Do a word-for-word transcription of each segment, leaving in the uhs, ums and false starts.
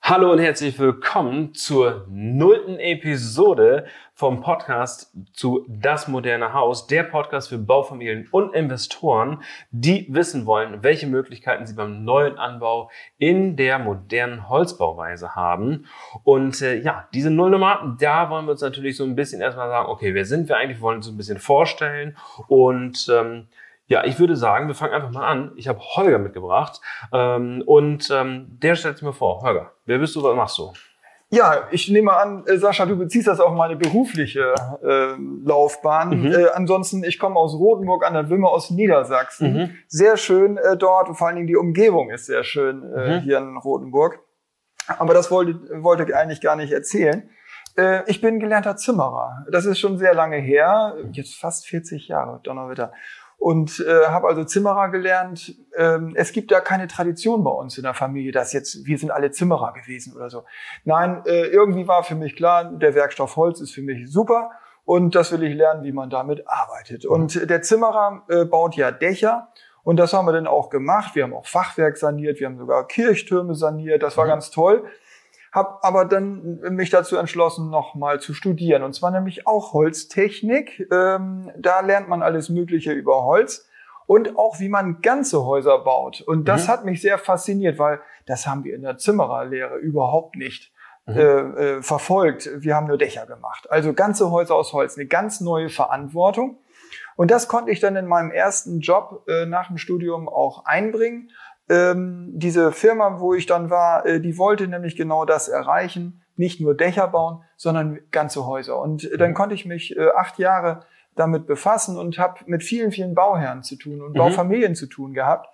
Hallo und herzlich willkommen zur nullten Episode vom Podcast zu Das moderne Haus, der Podcast für Baufamilien und Investoren, die wissen wollen, welche Möglichkeiten sie beim neuen Anbau in der modernen Holzbauweise haben. Und äh, ja, diese Nullnummer, da wollen wir uns natürlich so ein bisschen erstmal sagen, okay, wer sind wir eigentlich? Wir wollen uns so ein bisschen vorstellen und ähm, ja, ich würde sagen, wir fangen einfach mal an. Ich habe Holger mitgebracht ähm, und ähm, der stellt sich mal vor. Holger, wer bist du, was machst du? Ja, ich nehme an, äh, Sascha, du beziehst das auf meine berufliche äh, Laufbahn. Mhm. Äh, ansonsten, ich komme aus Rotenburg an der Wümme aus Niedersachsen. Mhm. Sehr schön äh, dort und vor allen Dingen die Umgebung ist sehr schön äh, Mhm. hier in Rotenburg. Aber das wollte, wollte ich eigentlich gar nicht erzählen. Äh, ich bin gelernter Zimmerer. Das ist schon sehr lange her, jetzt fast vierzig Jahre, Donnerwetter. Und äh, habe also Zimmerer gelernt. Ähm, es gibt da keine Tradition bei uns in der Familie, dass jetzt wir sind alle Zimmerer gewesen oder so. Nein, äh, irgendwie war für mich klar, der Werkstoff Holz ist für mich super und das will ich lernen, wie man damit arbeitet. Und der Zimmerer äh, baut ja Dächer und das haben wir dann auch gemacht. Wir haben auch Fachwerk saniert, wir haben sogar Kirchtürme saniert. Das war Mhm. ganz toll. Hab aber dann mich dazu entschlossen, noch mal zu studieren. Und zwar nämlich auch Holztechnik. Ähm, da lernt man alles Mögliche über Holz und auch, wie man ganze Häuser baut. Und das Mhm. hat mich sehr fasziniert, weil das haben wir in der Zimmererlehre überhaupt nicht Mhm. äh, äh, verfolgt. Wir haben nur Dächer gemacht. Also ganze Häuser aus Holz, eine ganz neue Verantwortung. Und das konnte ich dann in meinem ersten Job äh, nach dem Studium auch einbringen. Ähm, diese Firma, wo ich dann war, äh, die wollte nämlich genau das erreichen, nicht nur Dächer bauen, sondern ganze Häuser. Und äh, dann konnte ich mich äh, acht Jahre damit befassen und habe mit vielen, vielen Bauherren zu tun und Mhm. Baufamilien zu tun gehabt.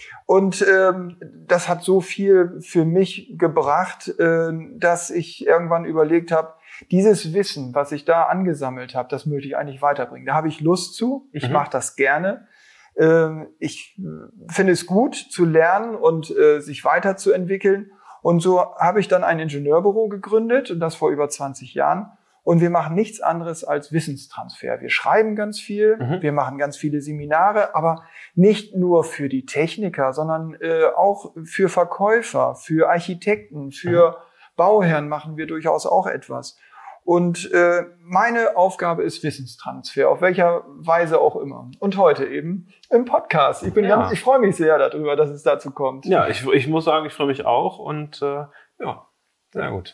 Und ähm, das hat so viel für mich gebracht, äh, dass ich irgendwann überlegt habe, dieses Wissen, was ich da angesammelt habe, das möchte ich eigentlich weiterbringen. Da habe ich Lust zu, ich Mhm. mache das gerne. Ich finde es gut zu lernen und äh, sich weiterzuentwickeln. Und so habe ich dann ein Ingenieurbüro gegründet und das vor über zwanzig Jahren. Und wir machen nichts anderes als Wissenstransfer. Wir schreiben ganz viel, Mhm. wir machen ganz viele Seminare, aber nicht nur für die Techniker, sondern äh, auch für Verkäufer, für Architekten, für Bauherren machen wir durchaus auch etwas. Und äh, meine Aufgabe ist Wissenstransfer, auf welcher Weise auch immer. Und heute eben im Podcast. Ich bin Ja. ganz, ich freue mich sehr darüber, dass es dazu kommt. Ja, ich, ich muss sagen, ich freue mich auch und äh, ja, sehr gut.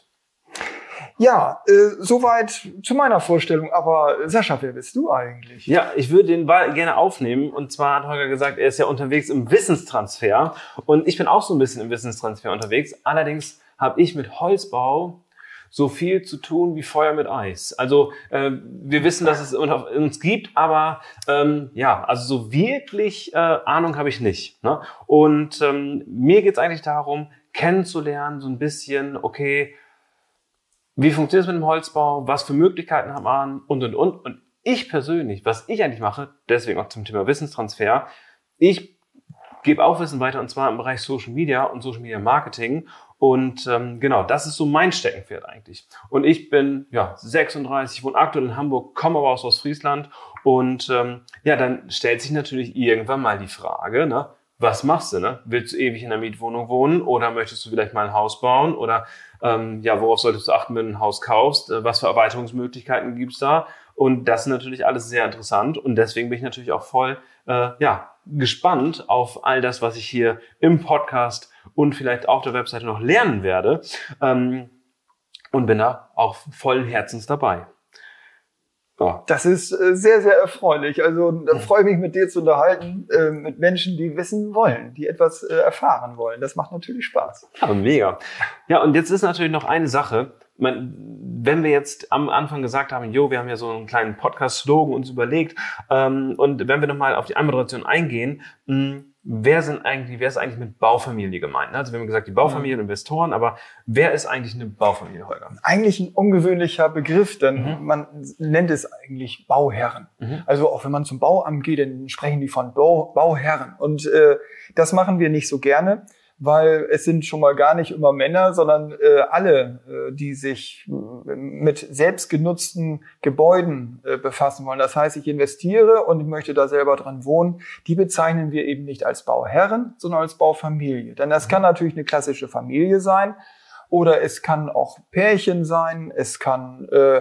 Ja, äh, soweit zu meiner Vorstellung. Aber Sascha, wer bist du eigentlich? Ja, ich würde den Ball gerne aufnehmen. Und zwar hat Holger gesagt, er ist ja unterwegs im Wissenstransfer. Und ich bin auch so ein bisschen im Wissenstransfer unterwegs. Allerdings habe ich mit Holzbau so viel zu tun wie Feuer mit Eis. Also äh, wir wissen, dass es uns gibt, aber ähm, ja, also so wirklich äh, Ahnung habe ich nicht. Ne? Und ähm, mir geht es eigentlich darum, kennenzulernen, so ein bisschen, okay, wie funktioniert es mit dem Holzbau? Was für Möglichkeiten hat man? Und, und, und. Und ich persönlich, was ich eigentlich mache, deswegen auch zum Thema Wissenstransfer, ich gebe auch Wissen weiter und zwar im Bereich Social Media und Social Media Marketing. Und ähm, genau, das ist so mein Steckenpferd eigentlich. Und ich bin ja sechsunddreißig, wohne aktuell in Hamburg, komme aber aus Ostfriesland. Und ähm, ja, dann stellt sich natürlich irgendwann mal die Frage, ne? Was machst du, ne? Willst du ewig in einer Mietwohnung wohnen oder möchtest du vielleicht mal ein Haus bauen? Oder ähm, ja, worauf solltest du achten, wenn du ein Haus kaufst? Äh, was für Erweiterungsmöglichkeiten gibt's da? Und das ist natürlich alles sehr interessant. Und deswegen bin ich natürlich auch voll äh, ja, gespannt auf all das, was ich hier im Podcast und vielleicht auf der Webseite noch lernen werde. Ähm, und bin da auch vollen Herzens dabei. Ja. Das ist äh, sehr, sehr erfreulich. Also da freue ich mich, mit dir zu unterhalten, äh, mit Menschen, die wissen wollen, die etwas äh, erfahren wollen. Das macht natürlich Spaß. Ja, mega. Ja, und jetzt ist natürlich noch eine Sache. Man, wenn wir jetzt am Anfang gesagt haben, jo, wir haben ja so einen kleinen Podcast-Slogan uns überlegt, ähm, und wenn wir nochmal auf die Anmoderation eingehen, mh, wer sind eigentlich, wer ist eigentlich mit Baufamilie gemeint? Also wir haben gesagt, die Baufamilie, Investoren, aber wer ist eigentlich eine Baufamilie, Holger? Eigentlich ein ungewöhnlicher Begriff, denn Mhm. man nennt es eigentlich Bauherren. Mhm. Also auch wenn man zum Bauamt geht, dann sprechen die von Bau, Bauherren. Und äh, das machen wir nicht so gerne, weil es sind schon mal gar nicht immer Männer, sondern äh, alle, äh, die sich äh, mit selbstgenutzten Gebäuden äh, befassen wollen. Das heißt, ich investiere und ich möchte da selber dran wohnen. Die bezeichnen wir eben nicht als Bauherren, sondern als Baufamilie. Denn das kann natürlich eine klassische Familie sein, oder es kann auch Pärchen sein, es kann äh,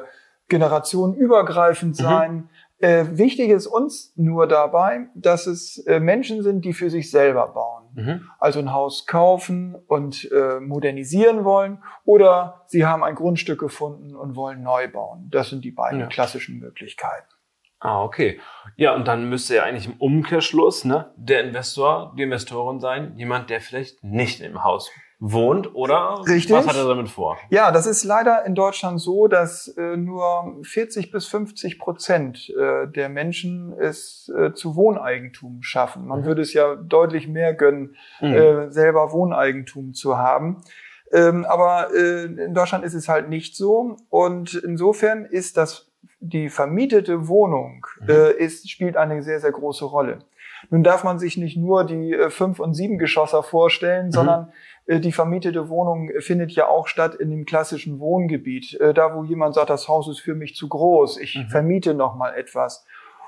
generationenübergreifend sein. Mhm. Äh, wichtig ist uns nur dabei, dass es äh, Menschen sind, die für sich selber bauen. Mhm. Also ein Haus kaufen und äh, modernisieren wollen, oder sie haben ein Grundstück gefunden und wollen neu bauen. Das sind die beiden ja. klassischen Möglichkeiten. Ah, okay. Ja, und dann müsste ja eigentlich im Umkehrschluss ne, der Investor, die Investorin sein, jemand, der vielleicht nicht im Haus wohnt, oder? Richtig. Was hat er damit vor? Ja, das ist leider in Deutschland so, dass äh, nur vierzig bis fünfzig Prozent äh, der Menschen es äh, zu Wohneigentum schaffen. Man mhm. würde es ja deutlich mehr gönnen, mhm. äh, selber Wohneigentum zu haben. Ähm, aber äh, in Deutschland ist es halt nicht so. Und insofern ist das die vermietete Wohnung mhm. äh, ist, spielt eine sehr, sehr große Rolle. Nun darf man sich nicht nur die äh, Fünf- und Siebengeschosser vorstellen, mhm. sondern äh, die vermietete Wohnung findet ja auch statt in dem klassischen Wohngebiet. Äh, da, wo jemand sagt, das Haus ist für mich zu groß, ich mhm. vermiete noch mal etwas.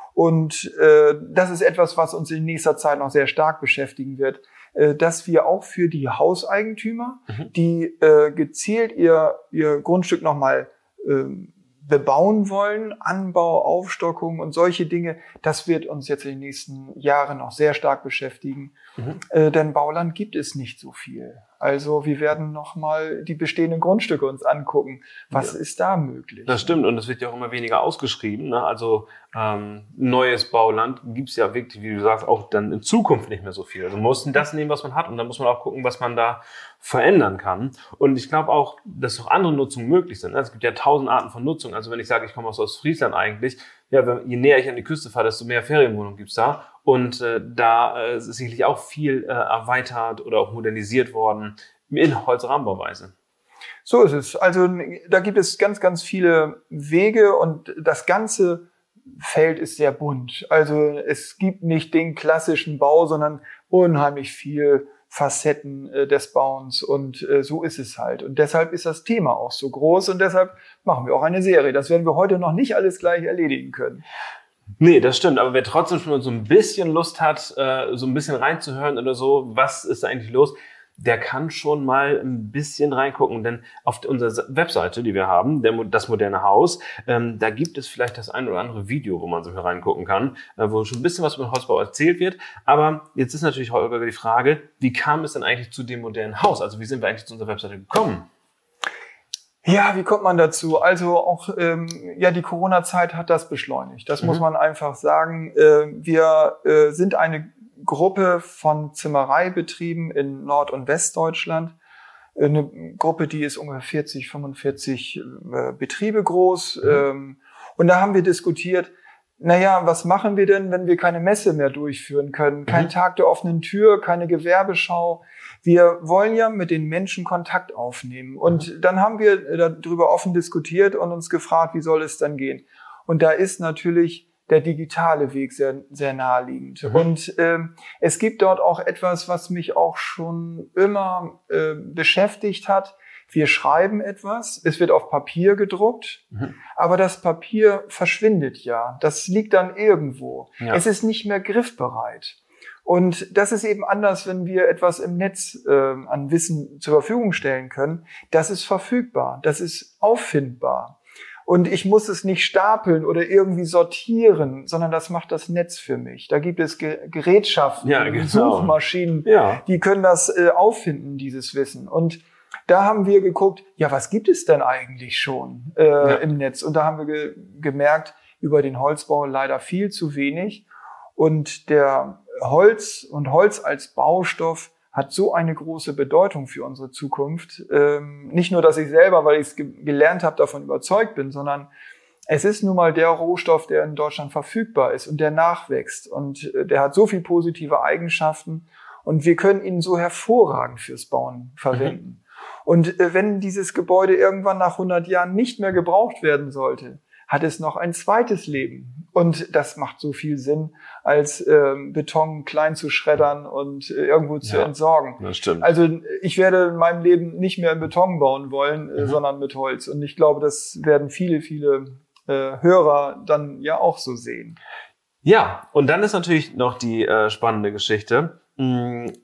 Und äh, das ist etwas, was uns in nächster Zeit noch sehr stark beschäftigen wird, äh, dass wir auch für die Hauseigentümer, mhm. die äh, gezielt ihr, ihr Grundstück noch mal äh, bebauen wollen, Anbau, Aufstockung und solche Dinge, das wird uns jetzt in den nächsten Jahren noch sehr stark beschäftigen. Mhm. Äh, denn Bauland gibt es nicht so viel. Also wir werden nochmal die bestehenden Grundstücke uns angucken. Was ja. ist da möglich? Das stimmt, und es wird ja auch immer weniger ausgeschrieben. Ne? Also ähm, neues Bauland gibt's ja wirklich, wie du sagst, auch dann in Zukunft nicht mehr so viel. Also man muss das nehmen, was man hat, und dann muss man auch gucken, was man da verändern kann. Und ich glaube auch, dass auch andere Nutzungen möglich sind. Es gibt ja tausend Arten von Nutzung. Also wenn ich sage, ich komme aus Ostfriesland eigentlich, ja, wenn, je näher ich an die Küste fahre, desto mehr Ferienwohnungen gibt's da. Und äh, da äh, ist sicherlich auch viel äh, erweitert oder auch modernisiert worden in Holzrahmenbauweise. So ist es. Also da gibt es ganz, ganz viele Wege, und das ganze Feld ist sehr bunt. Also es gibt nicht den klassischen Bau, sondern unheimlich viel Facetten äh, des Bauens, und äh, so ist es halt. Und deshalb ist das Thema auch so groß, und deshalb machen wir auch eine Serie. Das werden wir heute noch nicht alles gleich erledigen können. Nee, das stimmt. Aber wer trotzdem schon so ein bisschen Lust hat, äh, so ein bisschen reinzuhören oder so, was ist da eigentlich los, der kann schon mal ein bisschen reingucken, denn auf unserer Webseite, die wir haben, der, das moderne Haus, ähm, da gibt es vielleicht das ein oder andere Video, wo man so reingucken kann, äh, wo schon ein bisschen was über den Holzbau erzählt wird. Aber jetzt ist natürlich Holger die Frage, wie kam es denn eigentlich zu dem modernen Haus? Also wie sind wir eigentlich zu unserer Webseite gekommen? Ja, wie kommt man dazu? Also auch ähm, ja, die Corona-Zeit hat das beschleunigt. Das mhm. muss man einfach sagen. Äh, wir äh, sind eine Gruppe von Zimmereibetrieben in Nord- und Westdeutschland. Eine Gruppe, die ist ungefähr vierzig, fünfundvierzig äh, Betriebe groß. Mhm. Ähm, und da haben wir diskutiert, naja, was machen wir denn, wenn wir keine Messe mehr durchführen können? Kein mhm. Tag der offenen Tür, keine Gewerbeschau. Wir wollen ja mit den Menschen Kontakt aufnehmen. Und mhm. dann haben wir darüber offen diskutiert und uns gefragt, wie soll es dann gehen? Und da ist natürlich der digitale Weg sehr, sehr naheliegend. Mhm. Und ähm, es gibt dort auch etwas, was mich auch schon immer äh, beschäftigt hat. Wir schreiben etwas, es wird auf Papier gedruckt, mhm. aber das Papier verschwindet ja. Das liegt dann irgendwo. Ja. Es ist nicht mehr griffbereit. Und das ist eben anders, wenn wir etwas im Netz äh, an Wissen zur Verfügung stellen können. Das ist verfügbar, das ist auffindbar. Und ich muss es nicht stapeln oder irgendwie sortieren, sondern das macht das Netz für mich. Da gibt es Ge- Gerätschaften, ja, genau. Suchmaschinen, ja. die können das äh, auffinden, dieses Wissen. Und da haben wir geguckt, ja, was gibt es denn eigentlich schon äh, ja. im Netz? Und da haben wir ge- gemerkt, über den Holzbau leider viel zu wenig. Und der Holz und Holz als Baustoff hat so eine große Bedeutung für unsere Zukunft. Ähm, nicht nur, dass ich selber, weil ich es ge- gelernt habe, davon überzeugt bin, sondern es ist nun mal der Rohstoff, der in Deutschland verfügbar ist und der nachwächst. Und äh, der hat so viele positive Eigenschaften, und wir können ihn so hervorragend fürs Bauen verwenden. Mhm. Und äh, wenn dieses Gebäude irgendwann nach hundert Jahren nicht mehr gebraucht werden sollte, hat es noch ein zweites Leben. Und das macht so viel Sinn, als ähm, Beton klein zu schreddern und äh, irgendwo zu ja, entsorgen. Das stimmt. Also ich werde in meinem Leben nicht mehr in Beton bauen wollen, äh, mhm. sondern mit Holz. Und ich glaube, das werden viele, viele äh, Hörer dann ja auch so sehen. Ja, und dann ist natürlich noch die äh, spannende Geschichte. Hm,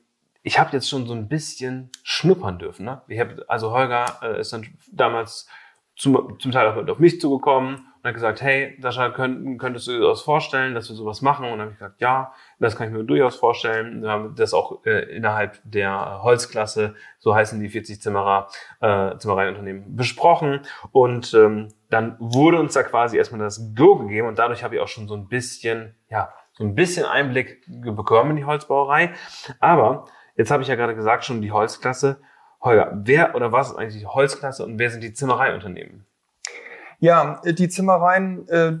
ich habe jetzt schon so ein bisschen schnuppern dürfen. Ne? Ich habe, also Holger äh, ist dann damals zum, zum Teil auch mit auf mich zugekommen und hat gesagt, hey, Sascha, könnt, könntest du dir das vorstellen, dass wir sowas machen? Und dann habe ich gesagt, ja, das kann ich mir durchaus vorstellen. Wir haben das auch äh, innerhalb der Holzklasse, so heißen die vierzig Zimmerer, äh, Zimmereiunternehmen, besprochen. Und ähm, dann wurde uns da quasi erstmal das Go gegeben und dadurch habe ich auch schon so ein bisschen, ja, so ein bisschen Einblick bekommen in die Holzbauerei. Aber jetzt habe ich ja gerade gesagt, schon die Holzklasse. Holger, wer oder was ist eigentlich die Holzklasse und wer sind die Zimmereiunternehmen? Ja, die Zimmereien, äh,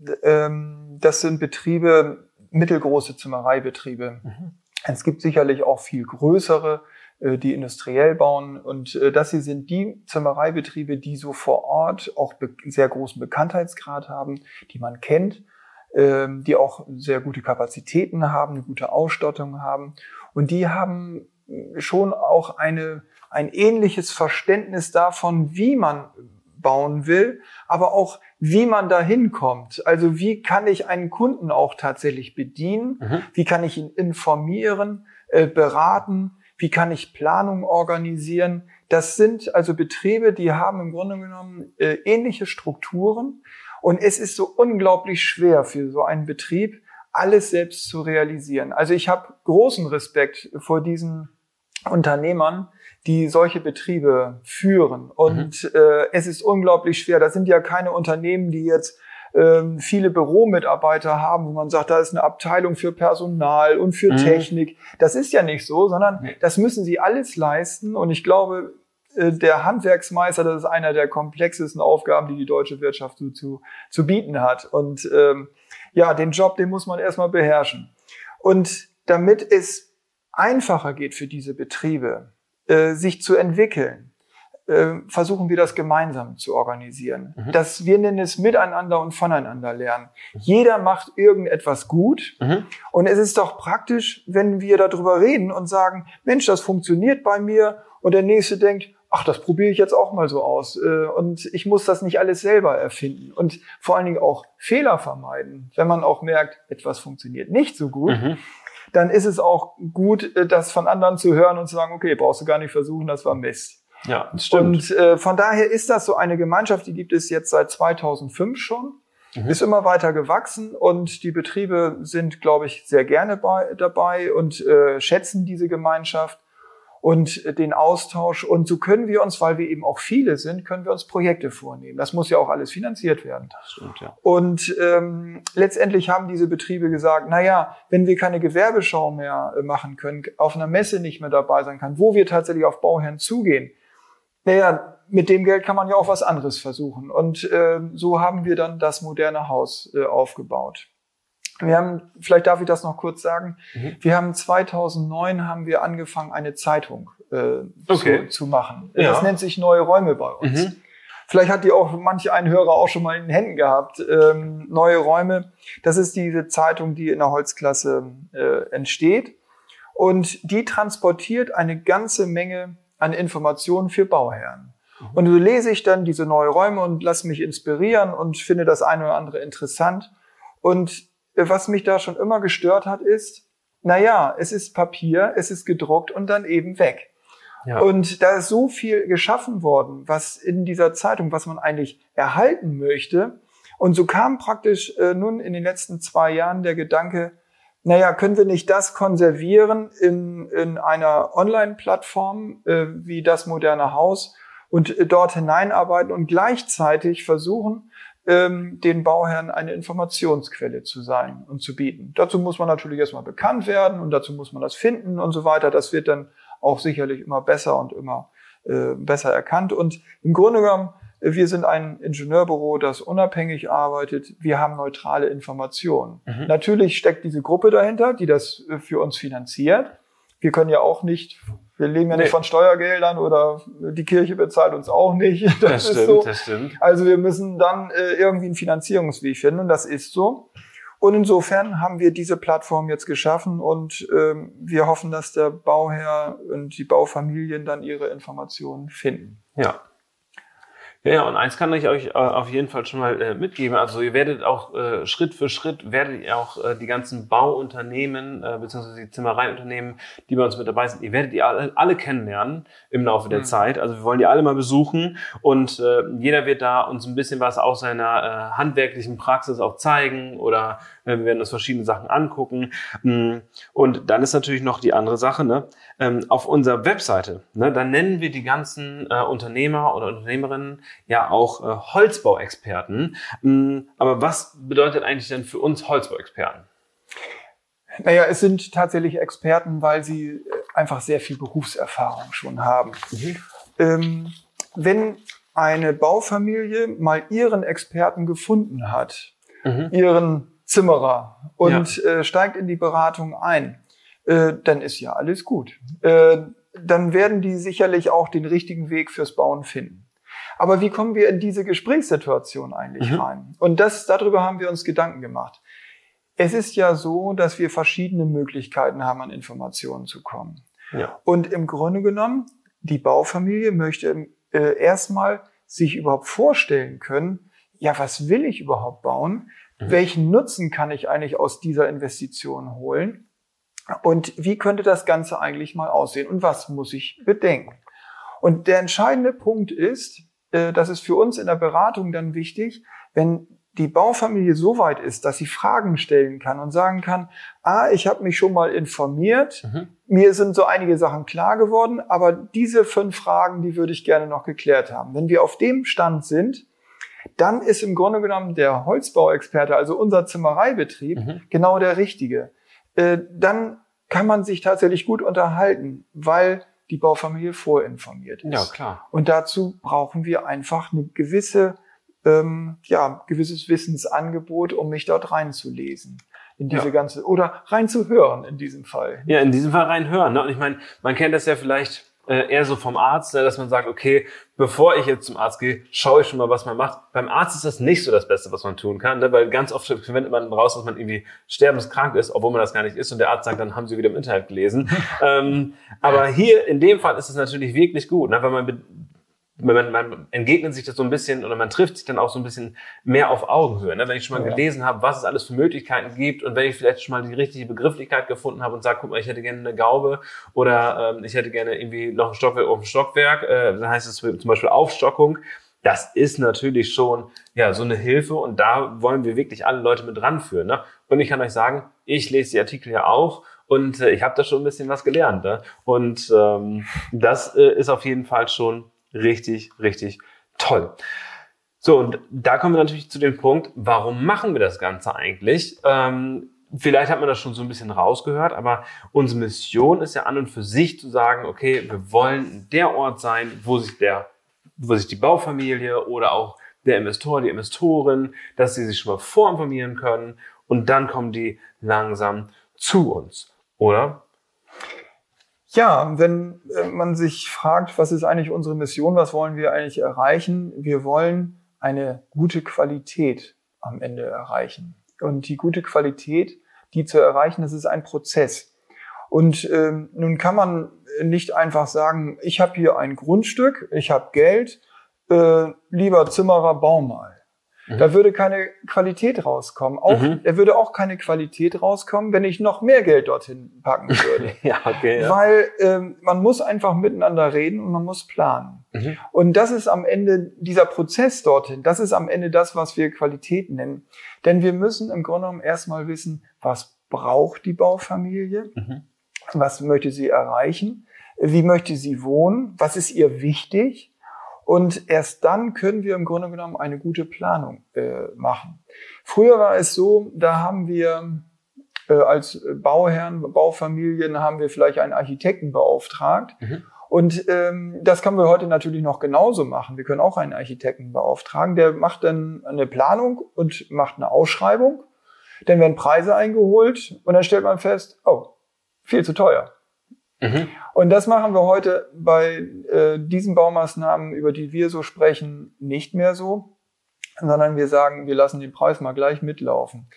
ähm, das sind Betriebe, mittelgroße Zimmereibetriebe. Mhm. Es gibt sicherlich auch viel größere, äh, die industriell bauen. Und äh, das hier sind die Zimmereibetriebe, die so vor Ort auch be- sehr großen Bekanntheitsgrad haben, die man kennt, äh, die auch sehr gute Kapazitäten haben, eine gute Ausstattung haben. Und die haben schon auch eine ein ähnliches Verständnis davon, wie man bauen will, aber auch wie man dahin kommt. Also wie kann ich einen Kunden auch tatsächlich bedienen? Mhm. Wie kann ich ihn informieren, äh, beraten? Wie kann ich Planung organisieren? Das sind also Betriebe, die haben im Grunde genommen äh, ähnliche Strukturen. Und es ist so unglaublich schwer für so einen Betrieb, alles selbst zu realisieren. Also ich habe großen Respekt vor diesen Unternehmern, die solche Betriebe führen. Und mhm. äh, es ist unglaublich schwer. Das sind ja keine Unternehmen, die jetzt ähm, viele Büromitarbeiter haben, wo man sagt, da ist eine Abteilung für Personal und für mhm. Technik. Das ist ja nicht so, sondern nee. das müssen sie alles leisten. Und ich glaube, äh, der Handwerksmeister, das ist einer der komplexesten Aufgaben, die die deutsche Wirtschaft so zu, zu bieten hat. Und ähm, ja, den Job, den muss man erstmal beherrschen. Und damit es einfacher geht für diese Betriebe, äh, sich zu entwickeln, äh, versuchen wir das gemeinsam zu organisieren. Mhm. Das, wir nennen es Miteinander und Voneinander lernen. Mhm. Jeder macht irgendetwas gut. Mhm. Und es ist doch praktisch, wenn wir darüber reden und sagen, Mensch, das funktioniert bei mir. Und der Nächste denkt, ach, das probiere ich jetzt auch mal so aus. Äh, und ich muss das nicht alles selber erfinden. Und vor allen Dingen auch Fehler vermeiden. Wenn man auch merkt, etwas funktioniert nicht so gut, mhm. dann ist es auch gut, das von anderen zu hören und zu sagen, okay, brauchst du gar nicht versuchen, das war Mist. Ja, das stimmt. Und äh, von daher ist das so eine Gemeinschaft, die gibt es jetzt seit zweitausendfünf schon, mhm. ist immer weiter gewachsen und die Betriebe sind, glaube ich, sehr gerne bei, dabei und äh, schätzen diese Gemeinschaft und den Austausch. Und so können wir uns, weil wir eben auch viele sind, können wir uns Projekte vornehmen. Das muss ja auch alles finanziert werden. Das stimmt, ja. Und ähm, letztendlich haben diese Betriebe gesagt, na ja, wenn wir keine Gewerbeschau mehr äh, machen können, auf einer Messe nicht mehr dabei sein kann, wo wir tatsächlich auf Bauherren zugehen, naja, mit dem Geld kann man ja auch was anderes versuchen. Und äh, so haben wir dann das moderne Haus äh, aufgebaut. Wir haben, vielleicht darf ich das noch kurz sagen, mhm. wir haben zweitausendneun haben wir angefangen, eine Zeitung äh, okay. zu, zu machen. Ja. Das nennt sich Neue Räume bei uns. Mhm. Vielleicht hat die auch manche einen Hörer auch schon mal in den Händen gehabt. Ähm, Neue Räume, das ist diese Zeitung, die in der Holzklasse äh, entsteht. Und die transportiert eine ganze Menge an Informationen für Bauherren. Mhm. Und so lese ich dann diese Neue Räume und lasse mich inspirieren und finde das eine oder andere interessant. Und was mich da schon immer gestört hat, ist, na ja, es ist Papier, es ist gedruckt und dann eben weg. Ja. Und da ist so viel geschaffen worden, was in dieser Zeitung, was man eigentlich erhalten möchte. Und so kam praktisch äh, nun in den letzten zwei Jahren der Gedanke, na ja, können wir nicht das konservieren in, in einer Online-Plattform äh, wie das moderne Haus und äh, dort hineinarbeiten und gleichzeitig versuchen, den Bauherren eine Informationsquelle zu sein und zu bieten. Dazu muss man natürlich erstmal bekannt werden und dazu muss man das finden und so weiter. Das wird dann auch sicherlich immer besser und immer äh, besser erkannt. Und im Grunde genommen, wir sind ein Ingenieurbüro, das unabhängig arbeitet. Wir haben neutrale Informationen. Mhm. Natürlich steckt diese Gruppe dahinter, die das für uns finanziert. Wir können ja auch nicht, wir leben ja nee. nicht von Steuergeldern oder die Kirche bezahlt uns auch nicht. Das, das ist stimmt, so. Das stimmt. Also wir müssen dann äh, irgendwie einen Finanzierungsweg finden und das ist so. Und insofern haben wir diese Plattform jetzt geschaffen und ähm, wir hoffen, dass der Bauherr und die Baufamilien dann ihre Informationen finden. Ja. Ja, und eins kann ich euch äh, auf jeden Fall schon mal äh, mitgeben. Also ihr werdet auch äh, Schritt für Schritt, werdet ihr auch äh, die ganzen Bauunternehmen, äh, beziehungsweise die Zimmereiunternehmen, die bei uns mit dabei sind, ihr werdet die alle, alle kennenlernen im Laufe der mhm. Zeit. Also wir wollen die alle mal besuchen und äh, jeder wird da uns ein bisschen was aus seiner äh, handwerklichen Praxis auch zeigen oder äh, wir werden uns verschiedene Sachen angucken. Und dann ist natürlich noch die andere Sache, ne? Ähm, auf unserer Webseite, ne, da nennen wir die ganzen äh, Unternehmer oder Unternehmerinnen ja auch äh, Holzbauexperten. Ähm, aber was bedeutet eigentlich denn für uns Holzbauexperten? Naja, es sind tatsächlich Experten, weil sie einfach sehr viel Berufserfahrung schon haben. Mhm. Ähm, wenn eine Baufamilie mal ihren Experten gefunden hat, mhm. ihren Zimmerer, und ja. äh, steigt in die Beratung ein, äh, dann ist ja alles gut. Äh, dann werden die sicherlich auch den richtigen Weg fürs Bauen finden. Aber wie kommen wir in diese Gesprächssituation eigentlich mhm. rein? Und das, darüber haben wir uns Gedanken gemacht. Es ist ja so, dass wir verschiedene Möglichkeiten haben, an Informationen zu kommen. Ja. Und im Grunde genommen, die Baufamilie möchte äh, erstmal sich überhaupt vorstellen können, ja, was will ich überhaupt bauen? Mhm. Welchen Nutzen kann ich eigentlich aus dieser Investition holen? Und wie könnte das Ganze eigentlich mal aussehen? Und was muss ich bedenken? Und der entscheidende Punkt ist, äh, das ist für uns in der Beratung dann wichtig, wenn die Baufamilie so weit ist, dass sie Fragen stellen kann und sagen kann, ah, ich habe mich schon mal informiert, mhm. mir sind so einige Sachen klar geworden, aber diese fünf Fragen, die würde ich gerne noch geklärt haben. Wenn wir auf dem Stand sind, dann ist im Grunde genommen der Holzbauexperte, also unser Zimmereibetrieb, mhm. genau der Richtige. Äh, dann kann man sich tatsächlich gut unterhalten, weil die Baufamilie vorinformiert ist. Ja, klar. Und dazu brauchen wir einfach eine gewisse Ähm, ja, gewisses Wissensangebot, um mich dort reinzulesen. In diese ja. ganze, oder reinzuhören in diesem Fall. Ja, in diesem Fall reinhören. Ne? Und ich meine, man kennt das ja vielleicht äh, eher so vom Arzt, ne? Dass man sagt, okay, bevor ich jetzt zum Arzt gehe, schaue ich schon mal, was man macht. Beim Arzt ist das nicht so das Beste, was man tun kann, ne? Weil ganz oft findet man raus, dass man irgendwie sterbenskrank ist, obwohl man das gar nicht ist. Und der Arzt sagt, dann haben sie wieder im Internet gelesen. ähm, aber hier in dem Fall ist es natürlich wirklich gut, ne? Weil man be- Man, man entgegnet sich das so ein bisschen oder man trifft sich dann auch so ein bisschen mehr auf Augenhöhe. Ne? Wenn ich schon mal ja. gelesen habe, was es alles für Möglichkeiten gibt und wenn ich vielleicht schon mal die richtige Begrifflichkeit gefunden habe und sage, guck mal, ich hätte gerne eine Gaube oder ähm, ich hätte gerne irgendwie noch ein Stockwerk auf ein Stockwerk, äh, dann heißt es zum Beispiel Aufstockung. Das ist natürlich schon ja so eine Hilfe und da wollen wir wirklich alle Leute mit ranführen. Ne? Und ich kann euch sagen, ich lese die Artikel ja auch und äh, ich habe da schon ein bisschen was gelernt. Ne? Und ähm, das äh, ist auf jeden Fall schon richtig, richtig toll. So, und da kommen wir natürlich zu dem Punkt, warum machen wir das Ganze eigentlich? Ähm, vielleicht hat man das schon so ein bisschen rausgehört, aber unsere Mission ist ja an und für sich zu sagen, okay, wir wollen der Ort sein, wo sich der, wo sich die Baufamilie oder auch der Investor, die Investorin, dass sie sich schon mal vorinformieren können und dann kommen die langsam zu uns, oder? Ja, wenn man sich fragt, was ist eigentlich unsere Mission, was wollen wir eigentlich erreichen? Wir wollen eine gute Qualität am Ende erreichen. Und die gute Qualität, die zu erreichen, das ist ein Prozess. Und ähm, nun kann man nicht einfach sagen, ich habe hier ein Grundstück, ich habe Geld, äh, lieber Zimmerer, bau mal. Mhm. Da würde keine Qualität rauskommen. Auch, mhm. Er würde auch keine Qualität rauskommen, wenn ich noch mehr Geld dorthin packen würde. ja, okay, ja. Weil ähm, man muss einfach miteinander reden und man muss planen. Mhm. Und das ist am Ende, dieser Prozess dorthin, das ist am Ende das, was wir Qualität nennen. Denn wir müssen im Grunde genommen erstmal wissen, was braucht die Baufamilie? Mhm. Was möchte sie erreichen? Wie möchte sie wohnen? Was ist ihr wichtig? Und erst dann können wir im Grunde genommen eine gute Planung äh, machen. Früher war es so, da haben wir äh, als Bauherren, Baufamilien haben wir vielleicht einen Architekten beauftragt. Mhm. Und ähm, das können wir heute natürlich noch genauso machen. Wir können auch einen Architekten beauftragen, der macht dann eine Planung und macht eine Ausschreibung. Dann werden Preise eingeholt und dann stellt man fest, oh, viel zu teuer. Mhm. Und das machen wir heute bei äh, diesen Baumaßnahmen, über die wir so sprechen, nicht mehr so, sondern wir sagen, wir lassen den Preis mal gleich mitlaufen.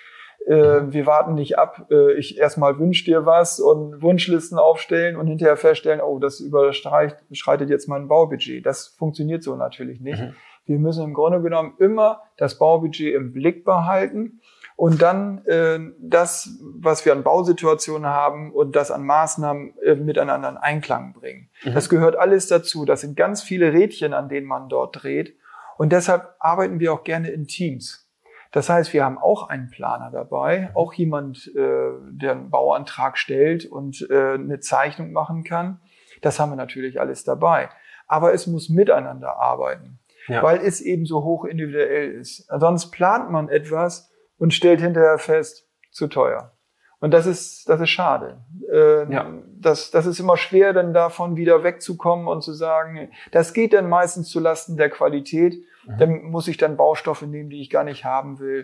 Äh, wir warten nicht ab, äh, ich erstmal wünsch dir was und Wunschlisten aufstellen und hinterher feststellen, oh, das überschreitet jetzt mein Baubudget. Das funktioniert so natürlich nicht. Mhm. Wir müssen im Grunde genommen immer das Baubudget im Blick behalten und dann äh, das, was wir an Bausituationen haben und das an Maßnahmen äh, miteinander in Einklang bringen. Mhm. Das gehört alles dazu. Das sind ganz viele Rädchen, an denen man dort dreht. Und deshalb arbeiten wir auch gerne in Teams. Das heißt, wir haben auch einen Planer dabei, auch jemand, äh, der einen Bauantrag stellt und äh, eine Zeichnung machen kann. Das haben wir natürlich alles dabei. Aber es muss miteinander arbeiten, ja. weil es eben so hoch individuell ist. Sonst plant man etwas und stellt hinterher fest, zu teuer. Und das ist, das ist schade. Äh, ja. das, das ist immer schwer, dann davon wieder wegzukommen und zu sagen, das geht dann meistens zulasten der Qualität. Mhm. Dann muss ich dann Baustoffe nehmen, die ich gar nicht haben will.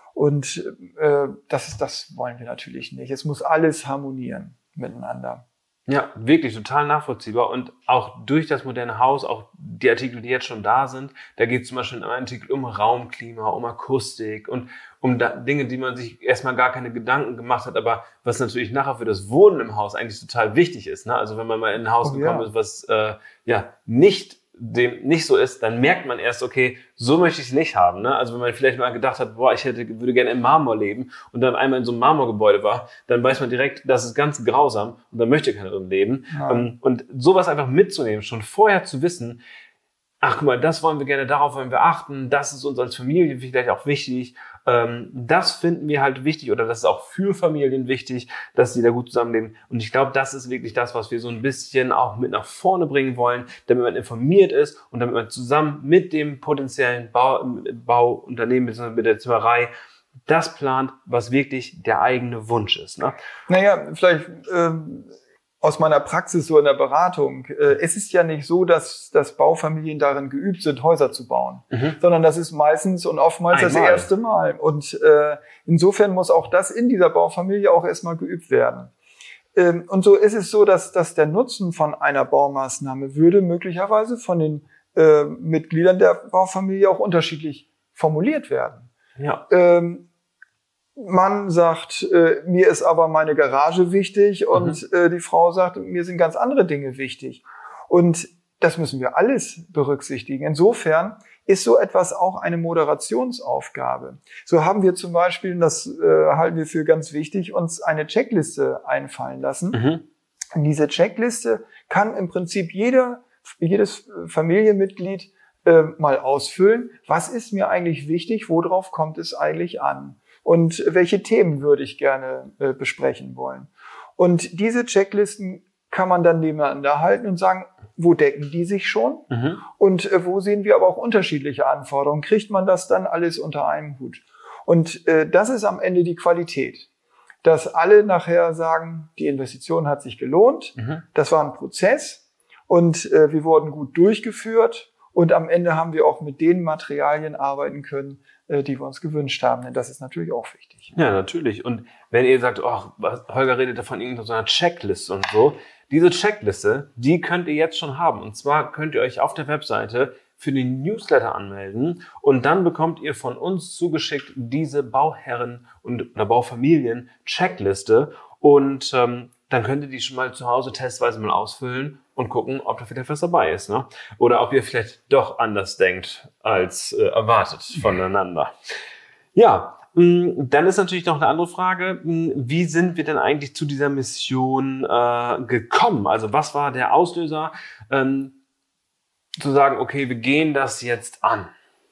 Und äh, das, das wollen wir natürlich nicht. Es muss alles harmonieren miteinander. Ja, wirklich total nachvollziehbar. Und auch durch das moderne Haus, auch die Artikel, die jetzt schon da sind, da geht es zum Beispiel in einem Artikel um Raumklima, um Akustik und um da Dinge, die man sich erstmal gar keine Gedanken gemacht hat, aber was natürlich nachher für das Wohnen im Haus eigentlich total wichtig ist. Ne? Also wenn man mal in ein Haus oh, gekommen ja. ist, was äh, ja nicht dem nicht so ist, dann merkt man erst, okay, so möchte ich es nicht haben. Ne? Also wenn man vielleicht mal gedacht hat, boah, ich hätte, würde gerne im Marmor leben und dann einmal in so einem Marmorgebäude war, dann weiß man direkt, das ist ganz grausam und dann möchte keiner drin leben. Ja. Und sowas einfach mitzunehmen, schon vorher zu wissen, ach guck mal, das wollen wir gerne, darauf wollen wir achten, das ist uns als Familie vielleicht auch wichtig, ähm, das finden wir halt wichtig oder das ist auch für Familien wichtig, dass sie da gut zusammenleben. Und ich glaube, das ist wirklich das, was wir so ein bisschen auch mit nach vorne bringen wollen, damit man informiert ist und damit man zusammen mit dem potenziellen Bau, Bauunternehmen bzw. mit der Zimmerei das plant, was wirklich der eigene Wunsch ist. Ne? Naja, vielleicht ähm aus meiner Praxis so in der Beratung, äh, es ist ja nicht so, dass, dass Baufamilien darin geübt sind, Häuser zu bauen, mhm. sondern das ist meistens und oftmals Einmal. das erste Mal. Und äh, insofern muss auch das in dieser Baufamilie auch erstmal geübt werden. Ähm, und so ist es so, dass, dass der Nutzen von einer Baumaßnahme würde möglicherweise von den äh, Mitgliedern der Baufamilie auch unterschiedlich formuliert werden. Ja. Ähm, Man sagt, äh, mir ist aber meine Garage wichtig und mhm. äh, die Frau sagt, mir sind ganz andere Dinge wichtig. Und das müssen wir alles berücksichtigen. Insofern ist so etwas auch eine Moderationsaufgabe. So haben wir zum Beispiel, und das äh, halten wir für ganz wichtig, uns eine Checkliste einfallen lassen. Mhm. Und diese Checkliste kann im Prinzip jeder, jedes Familienmitglied äh, mal ausfüllen. Was ist mir eigentlich wichtig? Worauf kommt es eigentlich an? Und welche Themen würde ich gerne äh, besprechen wollen? Und diese Checklisten kann man dann nebeneinander halten und sagen, wo decken die sich schon? Mhm. Und äh, wo sehen wir aber auch unterschiedliche Anforderungen? Kriegt man das dann alles unter einem Hut? Und äh, das ist am Ende die Qualität. Dass alle nachher sagen, die Investition hat sich gelohnt, mhm. das war ein Prozess und äh, wir wurden gut durchgeführt und am Ende haben wir auch mit den Materialien arbeiten können, die wir uns gewünscht haben, denn das ist natürlich auch wichtig. Ja, natürlich. Und wenn ihr sagt, oh, Holger redet da von irgendeiner Checkliste und so, diese Checkliste, die könnt ihr jetzt schon haben. Und zwar könnt ihr euch auf der Webseite für den Newsletter anmelden und dann bekommt ihr von uns zugeschickt diese Bauherren- und oder Baufamilien-Checkliste und ähm, dann könnt ihr die schon mal zu Hause testweise mal ausfüllen und gucken, ob da vielleicht was dabei ist. Ne? Oder ob ihr vielleicht doch anders denkt als äh, erwartet voneinander. Ja, mh, dann ist natürlich noch eine andere Frage. Mh, wie sind wir denn eigentlich zu dieser Mission äh, gekommen? Also was war der Auslöser, ähm, zu sagen, okay, wir gehen das jetzt an?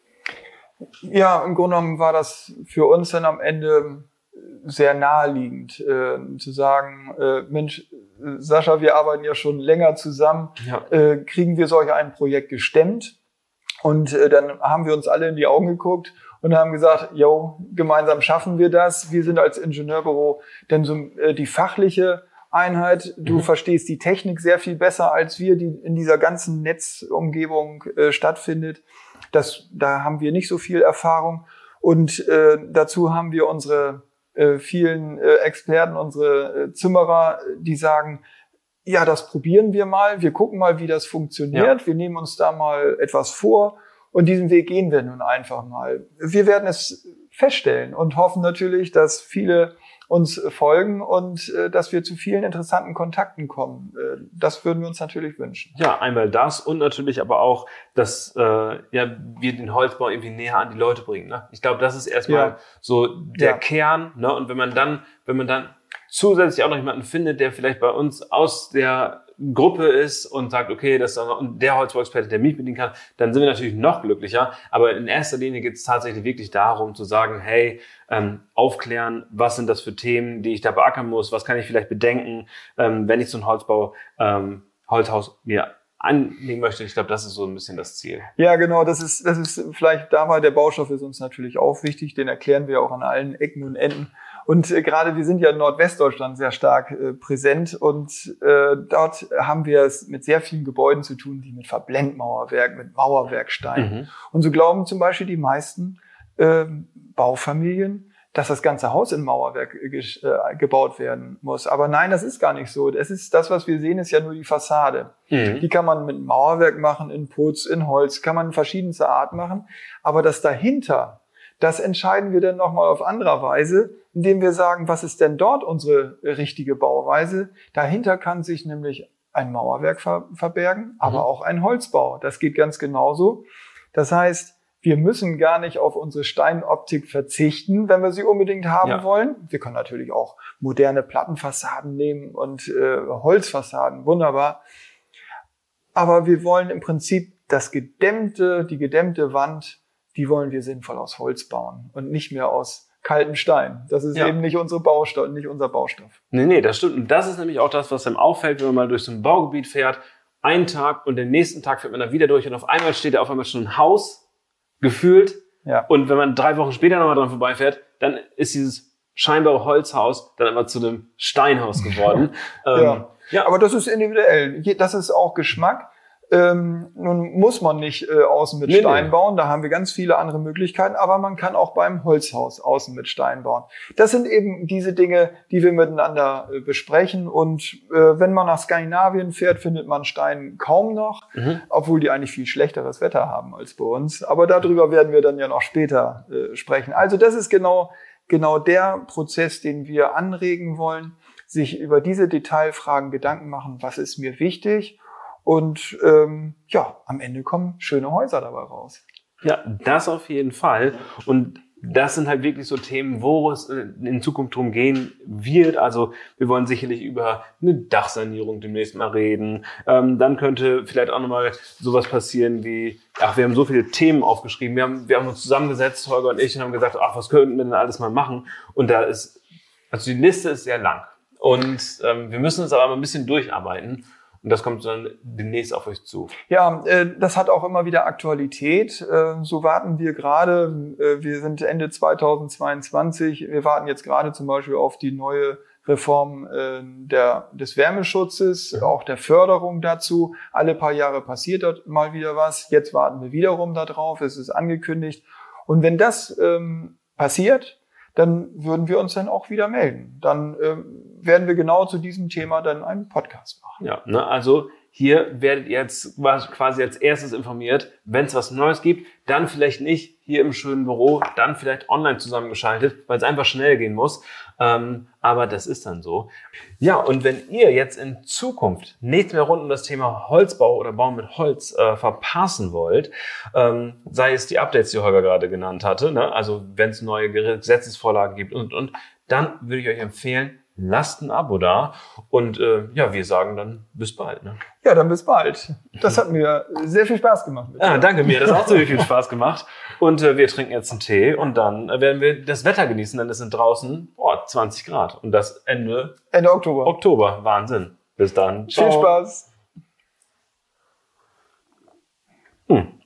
Ja, im Grunde genommen war das für uns dann am Ende sehr naheliegend, äh, zu sagen, äh, Mensch, Sascha, wir arbeiten ja schon länger zusammen, ja. äh, kriegen wir solch ein Projekt gestemmt? Und äh, dann haben wir uns alle in die Augen geguckt und haben gesagt, jo, gemeinsam schaffen wir das. Wir sind als Ingenieurbüro denn so äh, die fachliche Einheit. Du mhm. verstehst die Technik sehr viel besser als wir, die in dieser ganzen Netzumgebung äh, stattfindet. Das, da haben wir nicht so viel Erfahrung. Und äh, dazu haben wir unsere äh, vielen äh, Experten, unsere äh, Zimmerer, die sagen, ja, das probieren wir mal. Wir gucken mal, wie das funktioniert. Ja. Wir nehmen uns da mal etwas vor. Und diesen Weg gehen wir nun einfach mal. Wir werden es feststellen und hoffen natürlich, dass viele uns folgen und äh, dass wir zu vielen interessanten Kontakten kommen. Äh, das würden wir uns natürlich wünschen. Ja, einmal das und natürlich aber auch, dass äh, ja, wir den Holzbau irgendwie näher an die Leute bringen. Ne? Ich glaube, das ist erstmal Ja. so der Ja. Kern. Ne? Und wenn man dann, wenn man dann zusätzlich auch noch jemanden findet, der vielleicht bei uns aus der Gruppe ist und sagt, okay, das ist auch noch der Holzbauexperte, der mich bedienen kann, dann sind wir natürlich noch glücklicher. Aber in erster Linie geht es tatsächlich wirklich darum zu sagen, hey, ähm, aufklären, was sind das für Themen, die ich da beackern muss, was kann ich vielleicht bedenken, ähm, wenn ich so ein Holzbau, ähm, Holzhaus mir anlegen möchte. Ich glaube, das ist so ein bisschen das Ziel. Ja, genau, das ist, das ist vielleicht dabei, der Baustoff ist uns natürlich auch wichtig, den erklären wir auch an allen Ecken und Enden. Und äh, gerade wir sind ja in Nordwestdeutschland sehr stark äh, präsent und äh, dort haben wir es mit sehr vielen Gebäuden zu tun, die mit Verblendmauerwerk, mit Mauerwerkstein. Mhm. Und so glauben zum Beispiel die meisten äh, Baufamilien, dass das ganze Haus in Mauerwerk äh, ge- äh, gebaut werden muss. Aber nein, das ist gar nicht so. Das ist das, was wir sehen, ist ja nur die Fassade. Mhm. Die kann man mit Mauerwerk machen, in Putz, in Holz, kann man in verschiedenster Art machen. Aber das dahinter, das entscheiden wir dann nochmal auf andere Weise, indem wir sagen, was ist denn dort unsere richtige Bauweise? Dahinter kann sich nämlich ein Mauerwerk ver- verbergen, aber Mhm. auch ein Holzbau. Das geht ganz genauso. Das heißt, wir müssen gar nicht auf unsere Steinoptik verzichten, wenn wir sie unbedingt haben Ja. wollen. Wir können natürlich auch moderne Plattenfassaden nehmen und äh, Holzfassaden, wunderbar. Aber wir wollen im Prinzip das gedämmte, die gedämmte Wand, die wollen wir sinnvoll aus Holz bauen und nicht mehr aus kaltem Stein. Das ist Ja. eben nicht unsere Baustoff, nicht unser Baustoff. Nee, nee, das stimmt. Und das ist nämlich auch das, was einem auffällt, wenn man mal durch so ein Baugebiet fährt. Einen Tag und den nächsten Tag fährt man da wieder durch und auf einmal steht da auf einmal schon ein Haus, gefühlt. Ja. Und wenn man drei Wochen später nochmal dran vorbeifährt, dann ist dieses scheinbare Holzhaus dann immer zu einem Steinhaus geworden. ähm, Ja. ja, Aber das ist individuell. Je- Das ist auch Geschmack. Ähm, nun muss man nicht äh, außen mit Nee, Stein nee. bauen, da haben wir ganz viele andere Möglichkeiten, aber man kann auch beim Holzhaus außen mit Stein bauen. Das sind eben diese Dinge, die wir miteinander äh, besprechen und äh, wenn man nach Skandinavien fährt, findet man Stein kaum noch, Mhm. obwohl die eigentlich viel schlechteres Wetter haben als bei uns. Aber darüber werden wir dann ja noch später äh, sprechen. Also das ist genau, genau der Prozess, den wir anregen wollen, sich über diese Detailfragen Gedanken machen, was ist mir wichtig. Und ähm, ja, am Ende kommen schöne Häuser dabei raus. Ja, das auf jeden Fall. Und das sind halt wirklich so Themen, wo es in Zukunft drum gehen wird. Also wir wollen sicherlich über eine Dachsanierung demnächst mal reden. Ähm, dann könnte vielleicht auch nochmal sowas passieren wie, ach, wir haben so viele Themen aufgeschrieben. Wir haben, wir haben uns zusammengesetzt, Holger und ich, und haben gesagt, ach, was könnten wir denn alles mal machen? Und da ist, also die Liste ist sehr lang. Und ähm, wir müssen uns aber mal ein bisschen durcharbeiten. Und das kommt dann demnächst auf euch zu. Ja, äh, das hat auch immer wieder Aktualität. Äh, so warten wir gerade, äh, wir sind Ende zweitausendzweiundzwanzig, wir warten jetzt gerade zum Beispiel auf die neue Reform äh, der, des Wärmeschutzes, auch der Förderung dazu. Alle paar Jahre passiert dort mal wieder was. Jetzt warten wir wiederum darauf, es ist angekündigt. Und wenn das ähm, passiert, dann würden wir uns dann auch wieder melden. Dann ähm, werden wir genau zu diesem Thema dann einen Podcast machen. Ja, ne, also hier werdet ihr jetzt quasi als erstes informiert, wenn es was Neues gibt, dann vielleicht nicht hier im schönen Büro, dann vielleicht online zusammengeschaltet, weil es einfach schnell gehen muss. Ähm, aber das ist dann so. Ja, und wenn ihr jetzt in Zukunft nichts mehr rund um das Thema Holzbau oder Bau mit Holz äh, verpassen wollt, ähm, sei es die Updates, die Holger gerade genannt hatte, ne? Also wenn es neue Gesetzesvorlagen gibt und, und, dann würde ich euch empfehlen, lasst ein Abo da und äh, ja, wir sagen dann bis bald. Ne? Ja, dann bis bald. Das hat mir sehr viel Spaß gemacht. Mit dir. Ja, danke mir, das hat auch sehr viel Spaß gemacht. Und äh, wir trinken jetzt einen Tee und dann äh, werden wir das Wetter genießen, denn es sind draußen boah, zwanzig Grad und das Ende Ende Oktober. Oktober. Wahnsinn. Bis dann. Viel Spaß. Hm.